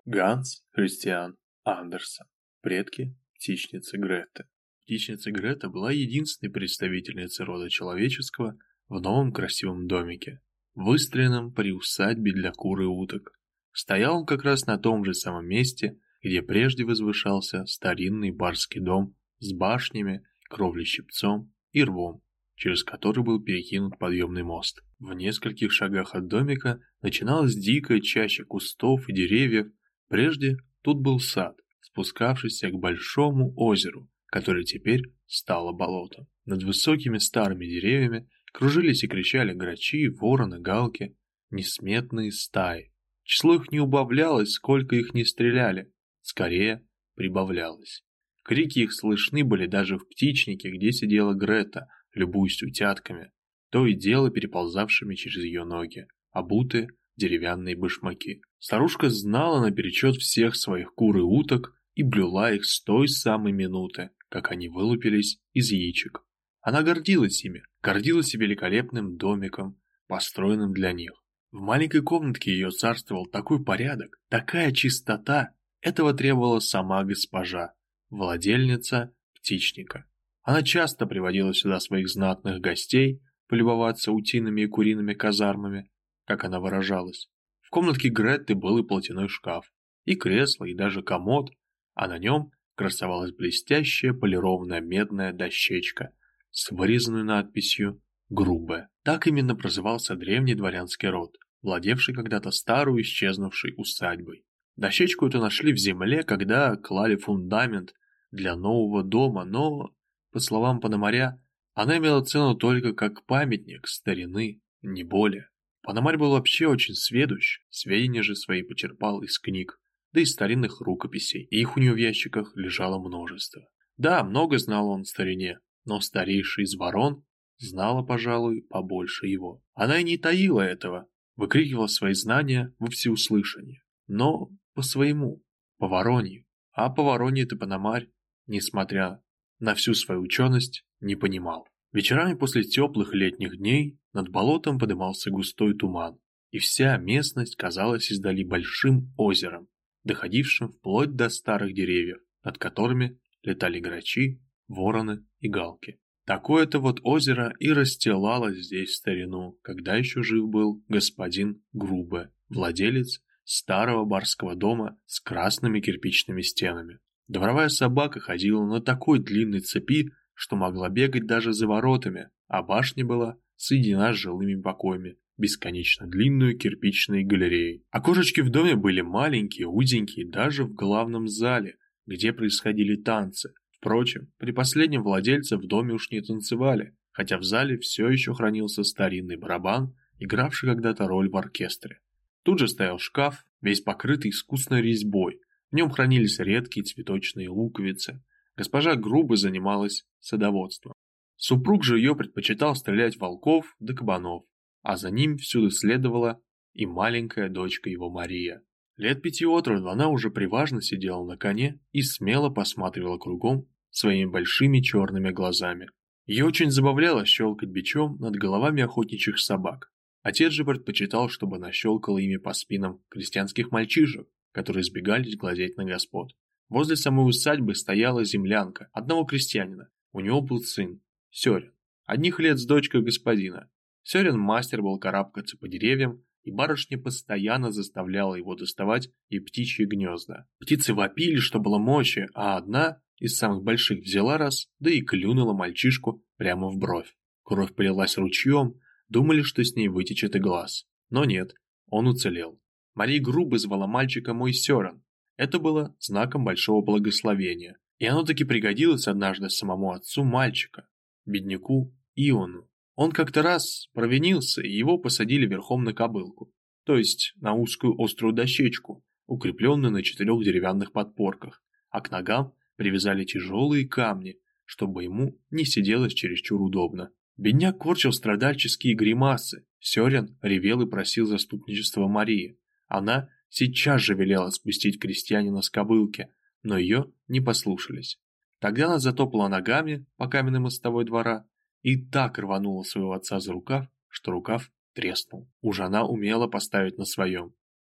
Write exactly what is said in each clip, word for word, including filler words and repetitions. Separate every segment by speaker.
Speaker 1: Ганс Христиан Андерсен. Предки птичницы Греты. Птичница Грета была единственной представительницей рода человеческого в новом красивом домике, выстроенном при усадьбе для кур и уток. Стоял он как раз на том же самом месте, где прежде возвышался старинный барский дом с башнями, кровлей щипцом и рвом, через который был перекинут подъемный мост. В нескольких шагах от домика начиналась дикая чаща кустов и деревьев. Прежде тут был сад, спускавшийся к большому озеру, которое теперь стало болотом. Над высокими старыми деревьями кружились и кричали грачи, вороны, галки, несметные стаи. Число их не убавлялось, сколько их не стреляли, скорее прибавлялось. Крики их слышны были даже в птичнике, где сидела Грета, любуясь утятками, то и дело переползавшими через ее ноги, обутые в деревянные башмаки. Старушка знала наперечет всех своих кур и уток и блюла их с той самой минуты, как они вылупились из яичек. Она гордилась ими, гордилась и великолепным домиком, построенным для них. В маленькой комнатке ее царствовал такой порядок, такая чистота. Этого требовала сама госпожа, владельница птичника. Она часто приводила сюда своих знатных гостей полюбоваться утиными и куриными казармами, как она выражалась. В комнатке Гретты был и платяной шкаф, и кресло, и даже комод, а на нем красовалась блестящая полированная медная дощечка с вырезанной надписью «Грубая». Так именно прозывался древний дворянский род, владевший когда-то старой исчезнувшей усадьбой. Дощечку эту нашли в земле, когда клали фундамент для нового дома, но, по словам Пономаря, она имела цену только как памятник старины, не более. Пономарь был вообще очень сведущ, сведения же свои почерпал из книг, да и старинных рукописей, и их у него в ящиках лежало множество. Да, много знал он о старине, но старейший из ворон знала, пожалуй, побольше его. Она и не таила этого, выкрикивала свои знания во всеуслышание, но по-своему, по-воронью. А по-воронью-то Пономарь, несмотря на всю свою ученость, не понимал. Вечерами после теплых летних дней над болотом подымался густой туман, и вся местность казалась издали большим озером, доходившим вплоть до старых деревьев, над которыми летали грачи, вороны и галки. Такое-то вот озеро и расстилалось здесь в старину, когда еще жив был господин Грубе, владелец старого барского дома с красными кирпичными стенами. Дворовая собака ходила на такой длинной цепи, что могла бегать даже за воротами, а башня была соединена с жилыми покоями, бесконечно длинную кирпичной галереей. Окошечки в доме были маленькие, узенькие, даже в главном зале, где происходили танцы. Впрочем, при последнем владельце в доме уж не танцевали, хотя в зале все еще хранился старинный барабан, игравший когда-то роль в оркестре. Тут же стоял шкаф, весь покрытый искусной резьбой. В нем хранились редкие цветочные луковицы. Госпожа грубо занималась садоводством. Супруг же ее предпочитал стрелять в волков да кабанов, а за ним всюду следовала и маленькая дочка его Мария. Лет пяти от роду она уже приважно сидела на коне и смело посматривала кругом своими большими черными глазами. Ее очень забавляло щелкать бичом над головами охотничьих собак. Отец же предпочитал, чтобы она щелкала ими по спинам крестьянских мальчишек, которые сбегались глазеть на господ. Возле самой усадьбы стояла землянка одного крестьянина. У него был сын, Сёрен, одних лет с дочкой господина. Сёрен мастер был карабкаться по деревьям, и барышня постоянно заставляла его доставать и птичьи гнезда. Птицы вопили, что было мочи, а одна из самых больших взяла раз, да и клюнула мальчишку прямо в бровь. Кровь полилась ручьем, думали, что с ней вытечет и глаз. Но нет, он уцелел. Мария грубо звала мальчика мой Сёрен. Это было знаком большого благословения, и оно таки пригодилось однажды самому отцу мальчика, бедняку Иону. Он как-то раз провинился, и его посадили верхом на кобылку, то есть на узкую острую дощечку, укрепленную на четырех деревянных подпорках, а к ногам привязали тяжелые камни, чтобы ему не сиделось чересчур удобно. Бедняк корчил страдальческие гримасы, Сёрен ревел и просил заступничества Марии. Она сейчас же велела спустить крестьянина с кобылки, но ее не послушались. Тогда она затопала ногами по каменной мостовой двора и так рванула своего отца за рукав, что рукав треснул. Уж она умела поставить на своем.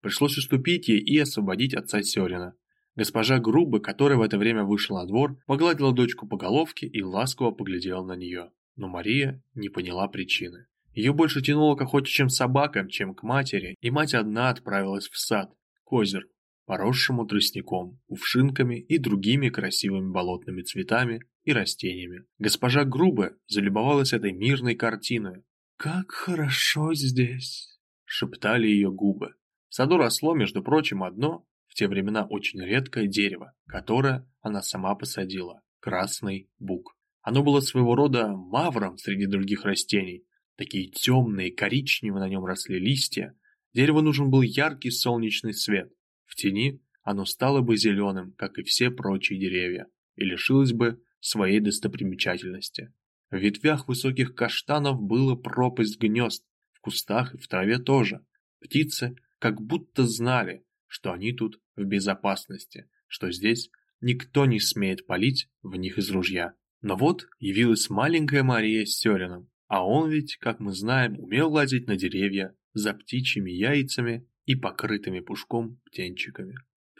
Speaker 1: Пришлось уступить ей и освободить отца Сёрина. Госпожа Грубе, которая в это время вышла на двор, погладила дочку по головке и ласково поглядела на нее. Но Мария не поняла причины. Ее больше тянуло к охотничьим собакам, чем к матери, и мать одна отправилась в сад, к озеру, поросшему тростником, кувшинками и другими красивыми болотными цветами и растениями. Госпожа Грубе залюбовалась этой мирной картиной. «Как хорошо здесь!» — шептали ее губы. В саду росло, между прочим, одно, в те времена очень редкое дерево, которое она сама посадила – красный бук. Оно было своего рода мавром среди других растений. Такие темные, коричневые на нем росли листья. Дереву нужен был яркий солнечный свет. В тени оно стало бы зеленым, как и все прочие деревья, и лишилось бы своей достопримечательности. В ветвях высоких каштанов было пропасть гнезд, в кустах и в траве тоже. Птицы как будто знали, что они тут в безопасности, что здесь никто не смеет палить в них из ружья. Но вот явилась маленькая Мария с Сёрином, а он ведь, как мы знаем, умел лазить на деревья за птичьими яйцами и покрытыми пушком птенчиками.